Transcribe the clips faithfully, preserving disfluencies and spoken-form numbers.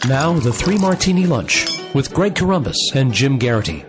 Now, the Three Martini Lunch with Greg Corombos and Jim Garrity.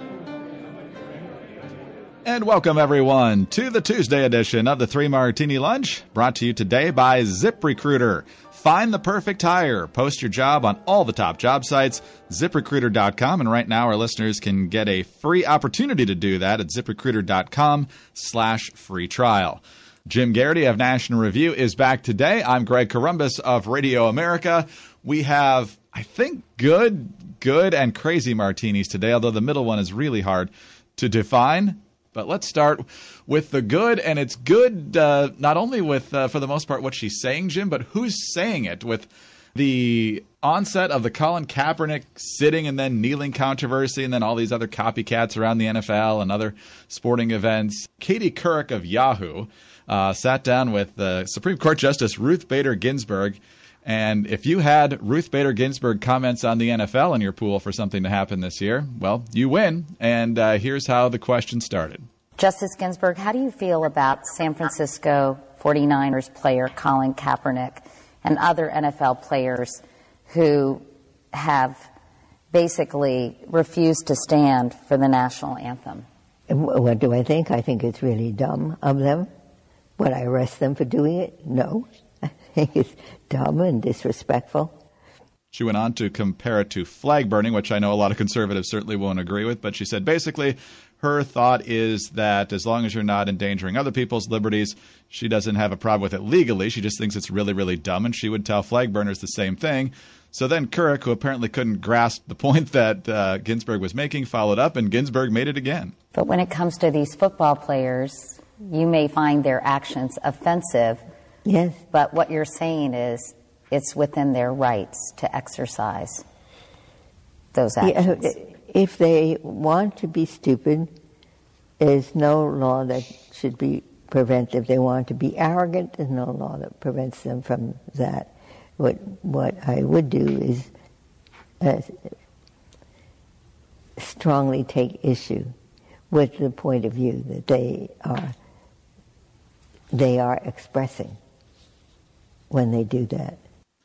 And welcome, everyone, to the Tuesday edition of the Three Martini Lunch, brought to you today by ZipRecruiter. Find the perfect hire. Post your job on all the top job sites, zip recruiter dot com. And right now, our listeners can get a free opportunity to do that at zip recruiter dot com slash free trial. Jim Garrity of National Review is back today. I'm Greg Corombos of Radio America. We have, I think, good, good, and crazy martinis today, although the middle one is really hard to define. But let's start with the good, and it's good uh, not only with, uh, for the most part, what she's saying, Jim, but who's saying it. With the onset of the Colin Kaepernick sitting and then kneeling controversy, and then all these other copycats around the N F L and other sporting events, Katie Couric of Yahoo uh, sat down with uh, Supreme Court Justice Ruth Bader Ginsburg. And if you had Ruth Bader Ginsburg comments on the N F L in your pool for something to happen this year, well, you win. And uh, here's how the question started. Justice Ginsburg, how do you feel about San Francisco forty-niners player Colin Kaepernick and other N F L players who have basically refused to stand for the national anthem? What do I think? I think it's really dumb of them. Would I arrest them for doing it? No. I think it's dumb and disrespectful. She went on to compare it to flag burning, which I know a lot of conservatives certainly won't agree with, but she said basically her thought is that as long as you're not endangering other people's liberties, she doesn't have a problem with it legally. She just thinks it's really, really dumb, and she would tell flag burners the same thing. So then Couric, who apparently couldn't grasp the point that uh, Ginsburg was making, followed up, and Ginsburg made it again. But when it comes to these football players, you may find their actions offensive. Yes. But what you're saying is it's within their rights to exercise those actions. Yeah, if they want to be stupid, there's no law that should be preventive. If they want to be arrogant, there's no law that prevents them from that. What what I would do is uh, strongly take issue with the point of view that they are they are expressing when they do that.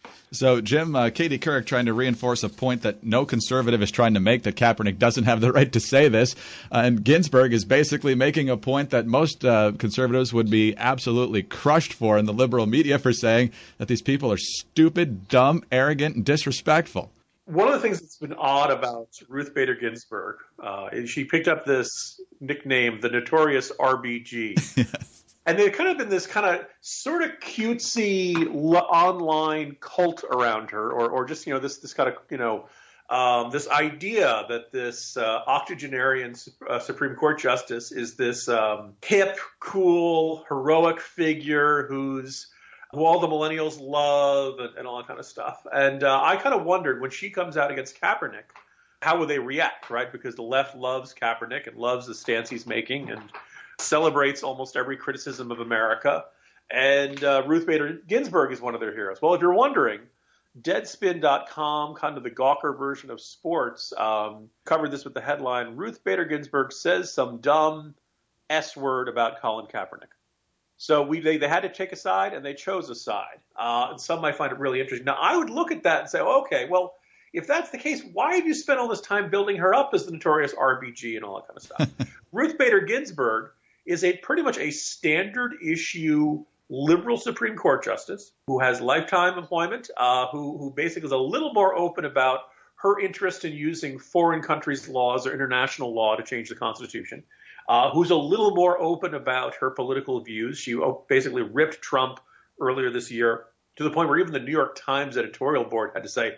So, Jim, uh, Katie Couric trying to reinforce a point that no conservative is trying to make, that Kaepernick doesn't have the right to say this. Uh, and Ginsburg is basically making a point that most uh, conservatives would be absolutely crushed for in the liberal media for saying that these people are stupid, dumb, arrogant, and disrespectful. One of the things that's been odd about Ruth Bader Ginsburg uh, is she picked up this nickname, the Notorious R B G. Yes. And they've kind of been this kind of sort of cutesy l- online cult around her, or, or just, you know, this this kind of, you know, um, this idea that this uh, octogenarian uh, Supreme Court justice is this um, hip, cool, heroic figure who's who all the millennials love and, and all that kind of stuff. And uh, I kind of wondered when she comes out against Kaepernick, how would they react, right? Because the left loves Kaepernick and loves the stance he's making and celebrates almost every criticism of America. And uh, Ruth Bader Ginsburg is one of their heroes. Well, if you're wondering, Deadspin dot com, kind of the Gawker version of sports, um, covered this with the headline, Ruth Bader Ginsburg says some dumb S word about Colin Kaepernick. So we they, they had to take a side, and they chose a side. Uh, and some might find it really interesting. Now, I would look at that and say, oh, okay, well, if that's the case, why have you spent all this time building her up as the notorious R B G and all that kind of stuff? Ruth Bader Ginsburg is a pretty much a standard issue liberal Supreme Court justice who has lifetime employment, uh, who, who basically is a little more open about her interest in using foreign countries' laws or international law to change the Constitution, uh, who's a little more open about her political views. She basically ripped Trump earlier this year to the point where even the New York Times editorial board had to say,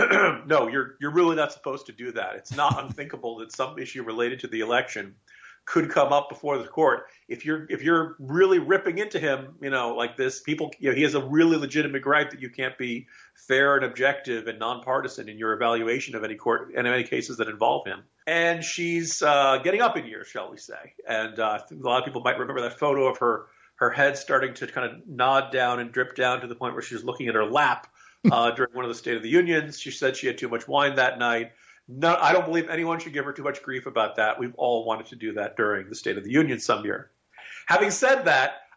no, you're you're really not supposed to do that. It's not unthinkable that some issue related to the election could come up before the court. If you're if you're really ripping into him, you know, like this, people, you know, he has a really legitimate gripe that you can't be fair and objective and nonpartisan in your evaluation of any court and any cases that involve him. And she's uh, getting up in years, shall we say? And uh, I think a lot of people might remember that photo of her her head starting to kind of nod down and drip down to the point where she was looking at her lap uh, during one of the State of the Unions. She said she had too much wine that night. No, I don't believe anyone should give her too much grief about that. We've all wanted to do that during the State of the Union some year. Having said that,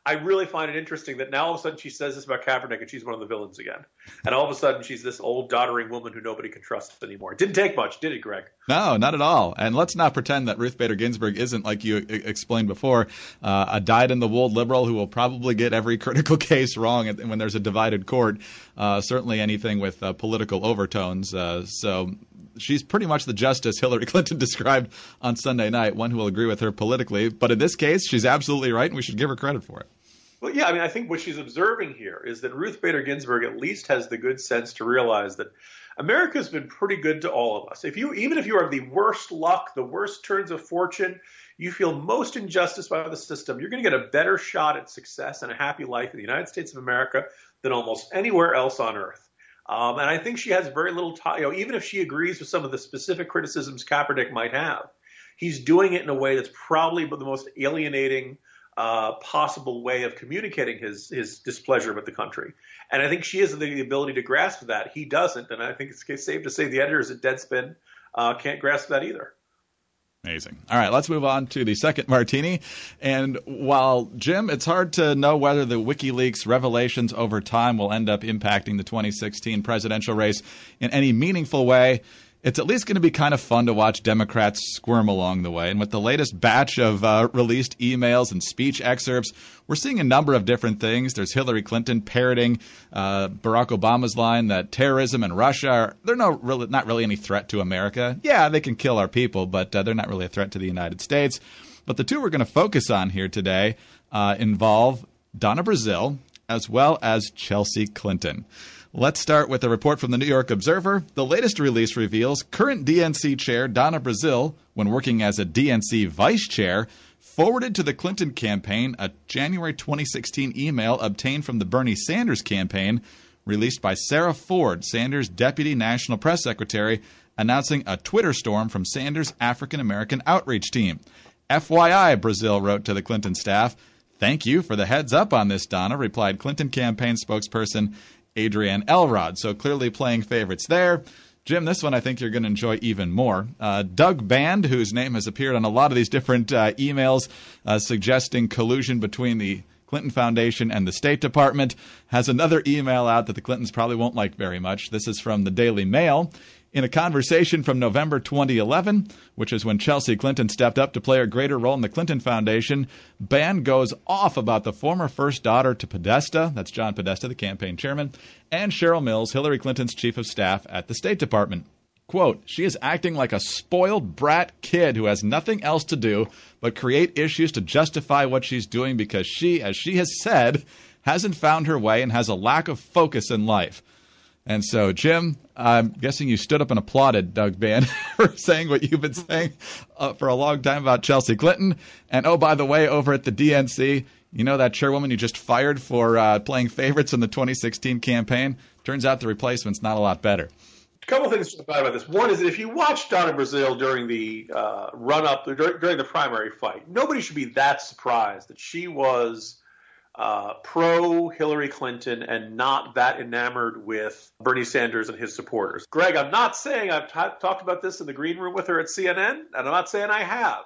I really find it interesting that now all of a sudden she says this about Kaepernick and she's one of the villains again. And all of a sudden she's this old doddering woman who nobody can trust anymore. It didn't take much, did it, Greg? No, not at all. And let's not pretend that Ruth Bader Ginsburg isn't, like you e- explained before, uh, a dyed-in-the-wool liberal who will probably get every critical case wrong when there's a divided court, uh, certainly anything with uh, political overtones. Uh, so she's pretty much the justice Hillary Clinton described on Sunday night, one who will agree with her politically. But in this case, she's absolutely right, and we should give her credit for it. Well, yeah, I mean, I think what she's observing here is that Ruth Bader Ginsburg at least has the good sense to realize that America's been pretty good to all of us. If you, even if you are the worst luck, the worst turns of fortune, you feel most injustice by the system, you're going to get a better shot at success and a happy life in the United States of America than almost anywhere else on earth. Um, and I think she has very little time, you know, even if she agrees with some of the specific criticisms Kaepernick might have, he's doing it in a way that's probably the most alienating uh, possible way of communicating his, his displeasure with the country. And I think she has the ability to grasp that. He doesn't. And I think it's safe to say the editors at Deadspin uh, can't grasp that either. Amazing. All right, let's move on to the second martini. And while, Jim, it's hard to know whether the WikiLeaks revelations over time will end up impacting the twenty sixteen presidential race in any meaningful way, it's at least going to be kind of fun to watch Democrats squirm along the way. And with the latest batch of uh, released emails and speech excerpts, we're seeing a number of different things. There's Hillary Clinton parroting uh, Barack Obama's line that terrorism and Russia are they're no really, not really any threat to America. Yeah, they can kill our people, but uh, they're not really a threat to the United States. But the two we're going to focus on here today uh, involve Donna Brazile as well as Chelsea Clinton. Let's start with a report from the New York Observer. The latest release reveals current D N C chair Donna Brazile, when working as a D N C vice chair, forwarded to the Clinton campaign a January twenty sixteen email obtained from the Bernie Sanders campaign, released by Sarah Ford, Sanders' deputy national press secretary, announcing a Twitter storm from Sanders' African-American outreach team. F Y I, Brazile wrote to the Clinton staff. Thank you for the heads up on this, Donna, replied Clinton campaign spokesperson Adrienne Elrod. So clearly playing favorites there. Jim, this one I think you're going to enjoy even more. Uh, Doug Band, whose name has appeared on a lot of these different uh, emails uh, suggesting collusion between the Clinton Foundation and the State Department, has another email out that the Clintons probably won't like very much. This is from the Daily Mail. In a conversation from November twenty eleven, which is when Chelsea Clinton stepped up to play a greater role in the Clinton Foundation, Band goes off about the former first daughter to Podesta, that's John Podesta, the campaign chairman, and Cheryl Mills, Hillary Clinton's chief of staff at the State Department. Quote, she is acting like a spoiled brat kid who has nothing else to do but create issues to justify what she's doing because she, as she has said, hasn't found her way and has a lack of focus in life. And so, Jim, I'm guessing you stood up and applauded Doug Band for saying what you've been saying uh, for a long time about Chelsea Clinton. And, oh, by the way, over at the D N C, you know that chairwoman you just fired for uh, playing favorites in the twenty sixteen campaign? Turns out the replacement's not a lot better. A couple of things about this. One is that if you watch Donna Brazile during the uh, run-up, during the primary fight, nobody should be that surprised that she was Uh, pro-Hillary Clinton and not that enamored with Bernie Sanders and his supporters. Greg, I'm not saying I've t- talked about this in the green room with her at C N N, and I'm not saying I have.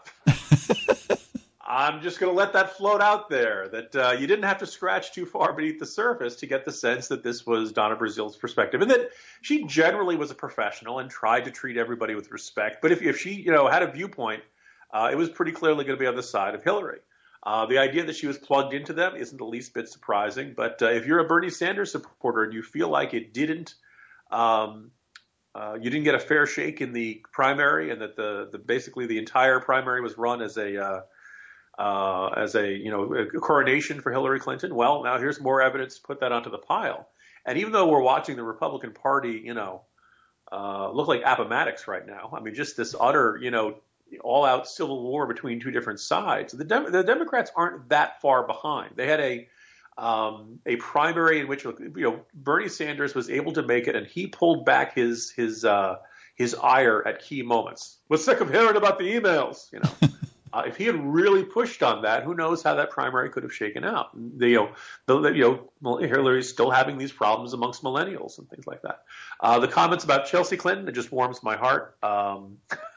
I'm just going to let that float out there, that uh, you didn't have to scratch too far beneath the surface to get the sense that this was Donna Brazile's perspective, and that she generally was a professional and tried to treat everybody with respect. But if, if she, you know, had a viewpoint, uh, it was pretty clearly going to be on the side of Hillary. Uh, the idea that she was plugged into them isn't the least bit surprising. But uh, if you're a Bernie Sanders supporter and you feel like it didn't, um, uh, you didn't get a fair shake in the primary, and that the, the basically the entire primary was run as a uh, uh, as a you know a coronation for Hillary Clinton, well, now here's more evidence to put that onto the pile. And even though we're watching the Republican Party, you know, uh, look like Appomattox right now, I mean, just this utter, you know, all-out civil war between two different sides. The, Dem- the Democrats aren't that far behind. They had a um, a primary in which, you know, Bernie Sanders was able to make it, and he pulled back his his uh, his ire at key moments. Was sick of hearing about the emails, you know. uh, if he had really pushed on that, who knows how that primary could have shaken out? The, you know, the, you know, Hillary's still having these problems amongst millennials and things like that. Uh, the comments about Chelsea Clinton, it just warms my heart. Um,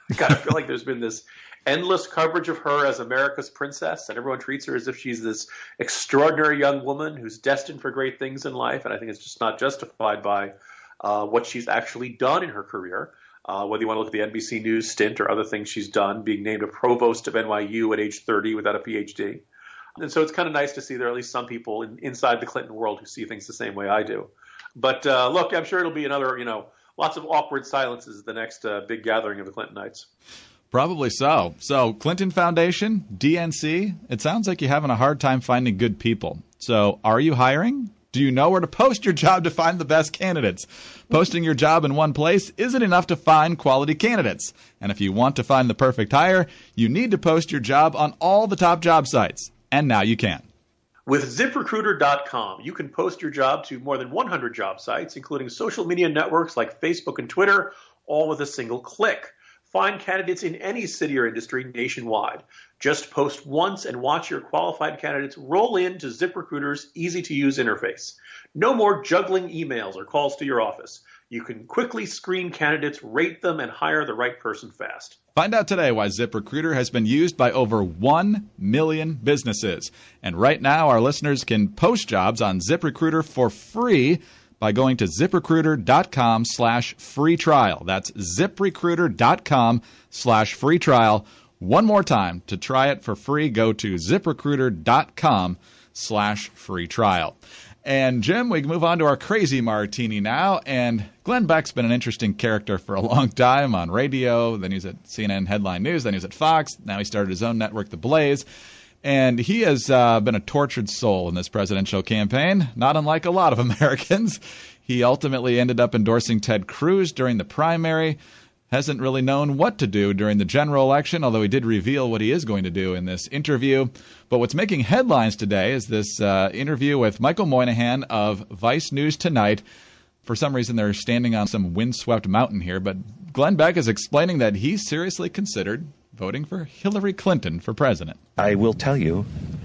I kind of feel like there's been this endless coverage of her as America's princess, and everyone treats her as if she's this extraordinary young woman who's destined for great things in life. And I think it's just not justified by uh, what she's actually done in her career. Uh, whether you want to look at the N B C News stint or other things she's done, being named a provost of N Y U at age thirty without a P H D. And so it's kind of nice to see there are at least some people in, inside the Clinton world who see things the same way I do. But uh, look, I'm sure it'll be another, you know, lots of awkward silences at the next uh, big gathering of the Clintonites. Probably so. So Clinton Foundation, D N C, it sounds like you're having a hard time finding good people. So are you hiring? Do you know where to post your job to find the best candidates? Posting your job in one place isn't enough to find quality candidates. And if you want to find the perfect hire, you need to post your job on all the top job sites. And now you can. With zip recruiter dot com, you can post your job to more than one hundred job sites, including social media networks like Facebook and Twitter, all with a single click. Find candidates in any city or industry nationwide. Just post once and watch your qualified candidates roll into ZipRecruiter's easy-to-use interface. No more juggling emails or calls to your office. You can quickly screen candidates, rate them, and hire the right person fast. Find out today why ZipRecruiter has been used by over one million businesses. And right now, our listeners can post jobs on ZipRecruiter for free by going to ZipRecruiter.com slash free trial. That's ZipRecruiter.com slash free trial. One more time, to try it for free, go to ZipRecruiter.com slash free trial. And, Jim, we move on to our crazy martini now. And Glenn Beck's been an interesting character for a long time on radio. Then he was at C N N Headline News. Then he was at Fox. Now he started his own network, The Blaze. And he has uh, been a tortured soul in this presidential campaign, not unlike a lot of Americans. He ultimately ended up endorsing Ted Cruz during the primary. Hasn't really known what to do during the general election, although he did reveal what he is going to do in this interview. But what's making headlines today is this uh, interview with Michael Moynihan of Vice News Tonight. For some reason, they're standing on some windswept mountain here, but Glenn Beck is explaining that he seriously considered voting for Hillary Clinton for president. I will tell you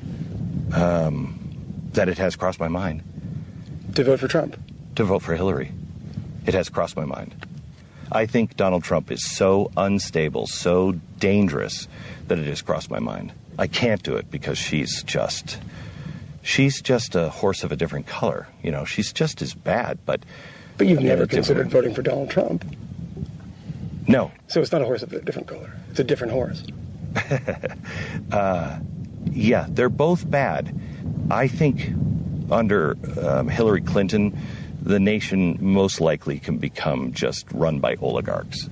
um, that it has crossed my mind. To vote for Trump? To vote for Hillary. It has crossed my mind. I think Donald Trump is so unstable, so dangerous, that it has crossed my mind. I can't do it because she's just, she's just a horse of a different color. You know, she's just as bad, but... But you've never considered voting for Donald Trump? No. So it's not a horse of a different color. It's a different horse. uh, yeah, they're both bad. I think under um, Hillary Clinton, the nation most likely can become just run by oligarchs.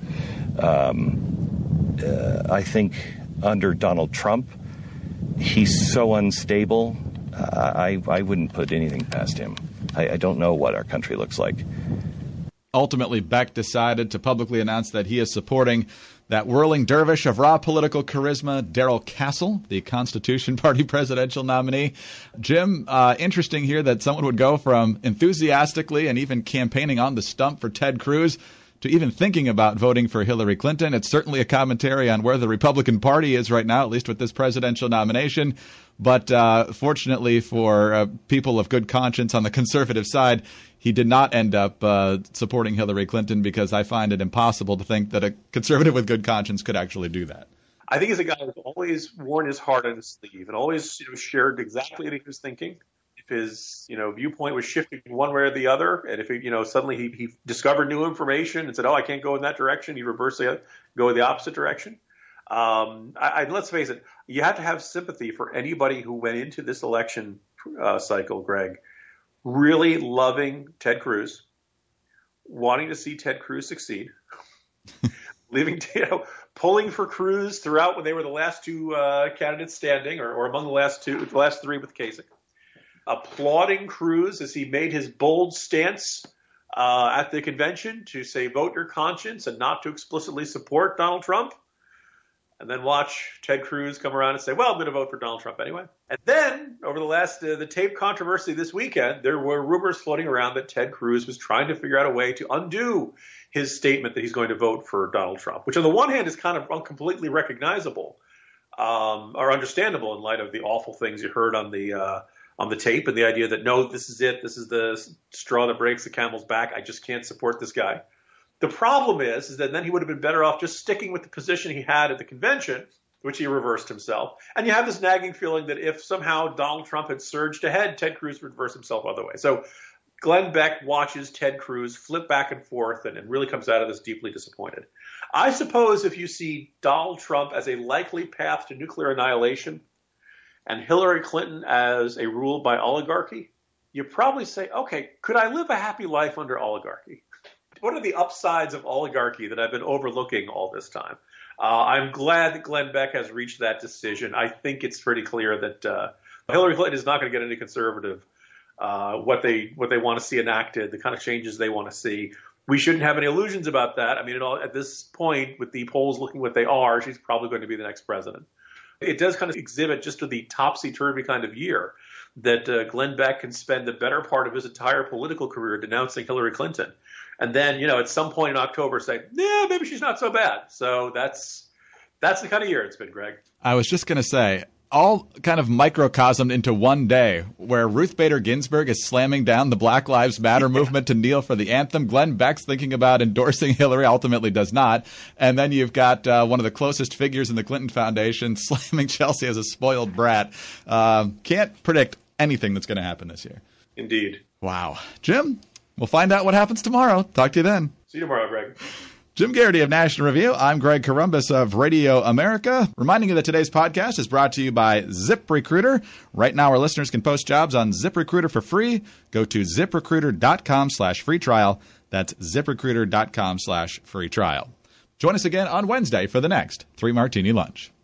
Um, uh, I think under Donald Trump, he's so unstable, uh, I, I wouldn't put anything past him. I, I don't know what our country looks like. Ultimately, Beck decided to publicly announce that he is supporting that whirling dervish of raw political charisma, Darrell Castle, the Constitution Party presidential nominee. Jim, uh, interesting here that someone would go from enthusiastically and even campaigning on the stump for Ted Cruz to even thinking about voting for Hillary Clinton. It's certainly a commentary on where the Republican Party is right now, at least with this presidential nomination. But uh, fortunately for uh, people of good conscience on the conservative side, he did not end up uh, supporting Hillary Clinton, because I find it impossible to think that a conservative with good conscience could actually do that. I think he's a guy who's always worn his heart on his sleeve and always, you know, shared exactly what he was thinking. If his, you know, viewpoint was shifting one way or the other, and if he, you know, suddenly he, he discovered new information and said, "Oh, I can't go in that direction," he'd reverse it, go in the opposite direction. Um, I, I, let's face it, you have to have sympathy for anybody who went into this election uh, cycle, Greg, really loving Ted Cruz, wanting to see Ted Cruz succeed, leaving, you know, pulling for Cruz throughout when they were the last two uh, candidates standing, or, or among the last two, the last three with Kasich, applauding Cruz as he made his bold stance uh, at the convention to say, vote your conscience, and not to explicitly support Donald Trump. And then watch Ted Cruz come around and say, well, I'm going to vote for Donald Trump anyway. And then over the last, uh, the tape controversy this weekend, there were rumors floating around that Ted Cruz was trying to figure out a way to undo his statement that he's going to vote for Donald Trump, which on the one hand is kind of completely recognizable um, or understandable in light of the awful things you heard on the uh, on the tape, and the idea that, no, this is it. This is the straw that breaks the camel's back. I just can't support this guy. The problem is, is that then he would have been better off just sticking with the position he had at the convention, which he reversed himself. And you have this nagging feeling that if somehow Donald Trump had surged ahead, Ted Cruz would reverse himself other way. So Glenn Beck watches Ted Cruz flip back and forth and, and really comes out of this deeply disappointed. I suppose if you see Donald Trump as a likely path to nuclear annihilation and Hillary Clinton as a rule by oligarchy, you probably say, okay, could I live a happy life under oligarchy? What are the upsides of oligarchy that I've been overlooking all this time? Uh, I'm glad that Glenn Beck has reached that decision. I think it's pretty clear that uh, Hillary Clinton is not going to get any conservative uh, what they what they want to see enacted, the kind of changes they want to see. We shouldn't have any illusions about that. I mean, it all, at this point, with the polls looking what they are, she's probably going to be the next president. It does kind of exhibit just to the topsy-turvy kind of year that uh, Glenn Beck can spend the better part of his entire political career denouncing Hillary Clinton. And then, you know, at some point in October say, yeah, maybe she's not so bad. So that's that's the kind of year it's been, Greg. I was just going to say, all kind of microcosmed into one day where Ruth Bader Ginsburg is slamming down the Black Lives Matter movement to kneel for the anthem. Glenn Beck's thinking about endorsing Hillary, ultimately does not. And then you've got uh, one of the closest figures in the Clinton Foundation slamming Chelsea as a spoiled brat. Uh, can't predict anything that's going to happen this year. Indeed. Wow. Jim, we'll find out what happens tomorrow. Talk to you then. See you tomorrow, Greg. Jim Garrity of National Review. I'm Greg Corombos of Radio America. Reminding you that today's podcast is brought to you by ZipRecruiter. Right now, our listeners can post jobs on ZipRecruiter for free. Go to ZipRecruiter.com slash free trial. That's ZipRecruiter.com slash free trial. Join us again on Wednesday for the next Three Martini Lunch.